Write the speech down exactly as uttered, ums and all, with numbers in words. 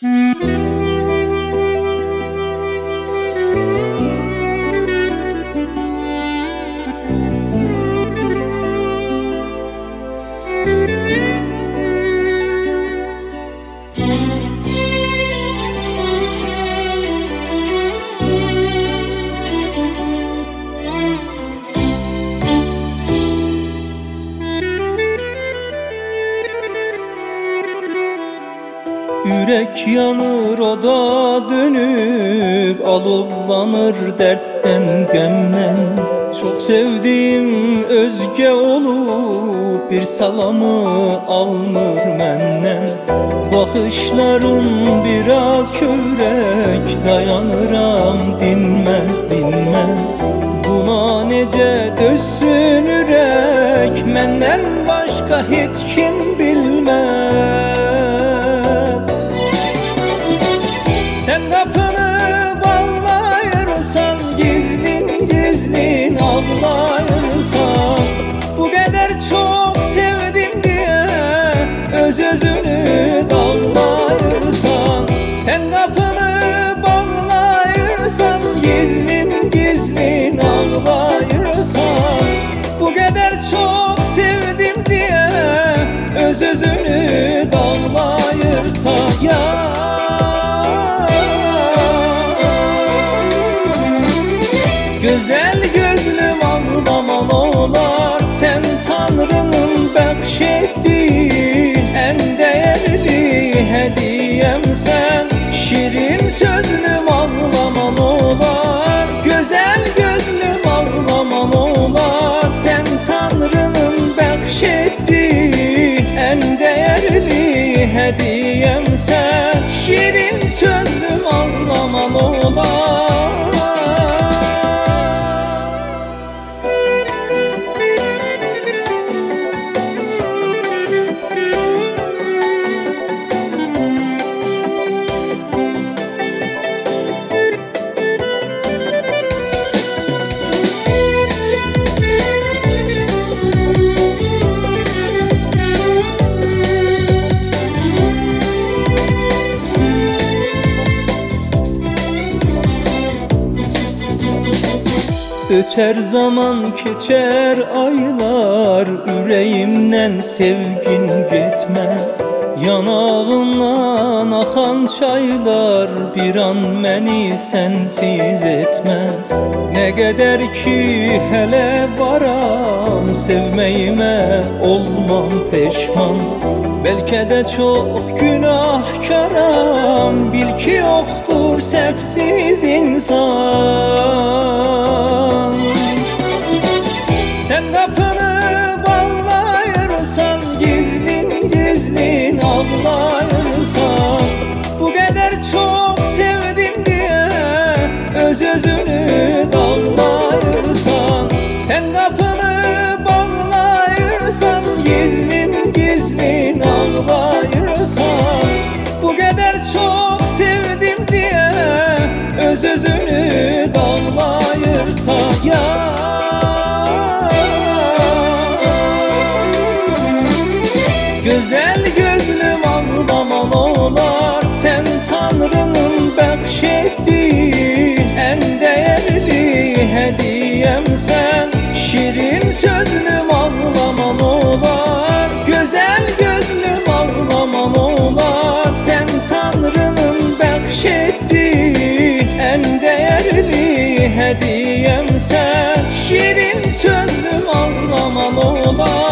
Yürek yanır, o da dönüp alovlanır dertten gömlen. Çok sevdiğim özge olup bir salamı almır menden. Bakışların biraz kövrek, dayanıram dinmez dinmez. Buna nece dözsün ürek, menden başka hiç kim bilmez. Sen kapını bağlayırsan, gizlin gizlin ağlayırsan, bu kadar çok sevdim diye öz özünü dağlayırsan. Sen kapını bağlayırsan, gizlin gizlin ağlayırsan, bu kadar çok sevdim diye öz özünü dağlayırsan. Ya güzel gözlüm ağlaman olar, sen Tanrı'nın bahşettiği en değerli hediyem sen. Şirin sözlüm ağlaman olar, güzel gözlüm ağlaman olar, sen Tanrı'nın bahşettiği en değerli hediyem sen. Şirin sözlüm ağlaman olar. Öter zaman keçer aylar, yüreğimden sevgin gitmez. Yanağımdan akan çaylar bir an məni sensiz etmez. Ne kadar ki hele varam, sevmeyime olmam peşman. Belki de çok günahkaram, bil ki yoktur sevsiz insan. Sen kapını bağlayırsan, gizlin gizlin ağlayırsan, bu kadar çok sevdim diye öz özünü dağlayırsan. Sen kapını bağlayırsan, gizlin gizlin ağlayırsan, bu kadar çok sevdim diye öz özünü dağlayırsan. Ya güzel gözlüm ağlaman olar, sen Tanrı'nın bahşettiği en değerli hediyem sen. Şirin sözlüm ağlaman olar, güzel gözlüm ağlaman olar, sen Tanrı'nın bahşettiği en değerli hediyem sen. Şirin sözlüm ağlaman olar.